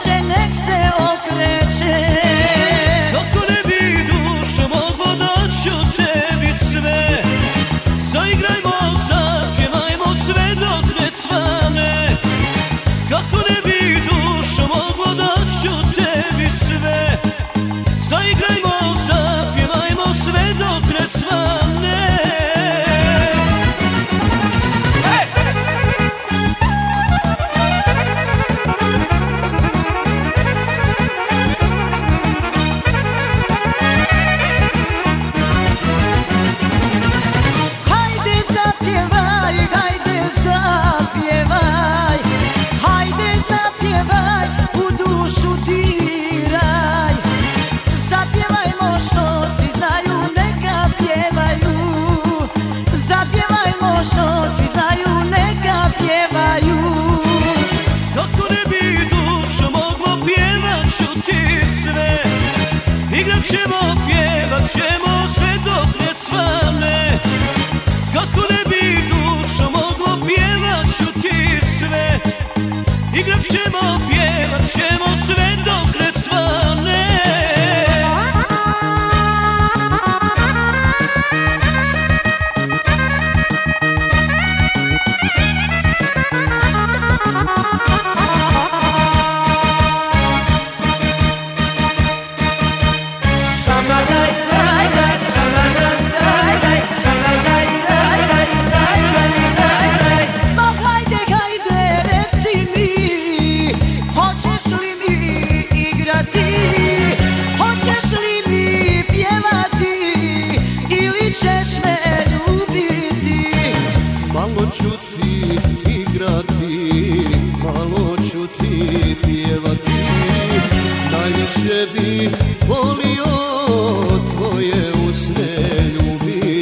okreće, nek se okreće. Kako ne bi dušo moglo da ću tebi sve. Zaigrajmo, zapjevajmo sve dok ne cvane. Kako ne bi dušo moglo da ću tebi sve. Zaigrajmo, zapjevajmo sve dok ne cvane. Igrat ćemo, pjevat ćemo sve dok ne cvane. Kako ne bi dušo moglo, pjevat ću ti sve. Igrat ćemo, pjevat ćemo sve dok ne cvane. Malo ću ti igrati, malo ću ti pjevati. Najviše bi volio tvoje usne ljubiti.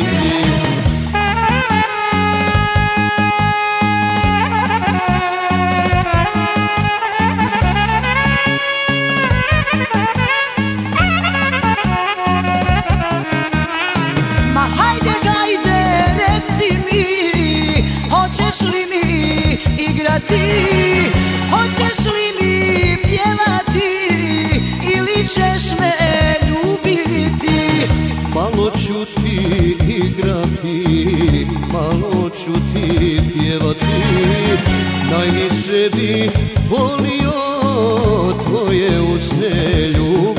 Ma hajde, hajde, reci mi, hoćeš li mi igrati, hoćeš li mi pjevati ili ćeš me ljubiti. Malo ću ti igrati, malo ću ti pjevati. Najviše bi volio tvoje usne ljubiti.